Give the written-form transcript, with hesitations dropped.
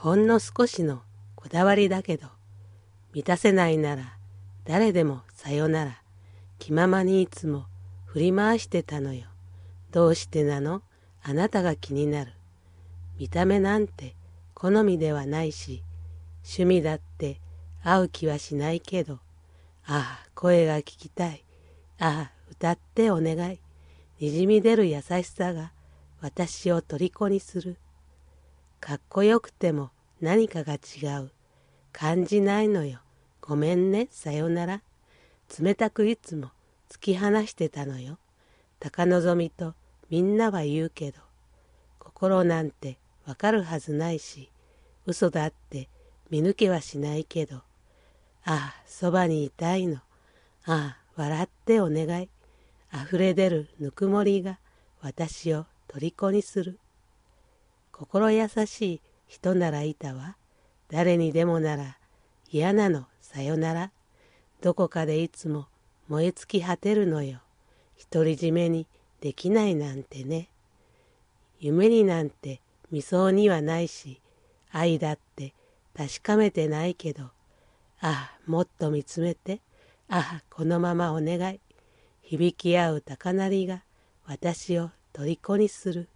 ほんの少しのこだわりだけど、満たせないなら誰でもさよなら。気ままにいつも振り回してたのよ。どうしてなの？あなたが気になる。見た目なんて好みではないし、趣味だって合う気はしないけど、ああ、声が聞きたい。ああ、歌ってお願い。にじみ出る優しさが私を虜にする。かっこよくても何かが違う。感じないのよ。ごめんね、さよなら。冷たくいつも突き放してたのよ。高望みとみんなは言うけど、心なんてわかるはずないし、嘘だって見抜けはしないけど、ああ、そばにいたいの。ああ、笑ってお願い。溢れ出るぬくもりが私を虜にする。心優しい人ならいたわ。誰にでもなら嫌なのさよなら。どこかでいつも燃え尽き果てるのよ。独り占めにできないなんてね。夢になんて見そうにはないし、愛だって確かめてないけど、ああ、もっと見つめて、ああ、このままお願い。響き合う高鳴りが私を虜にする。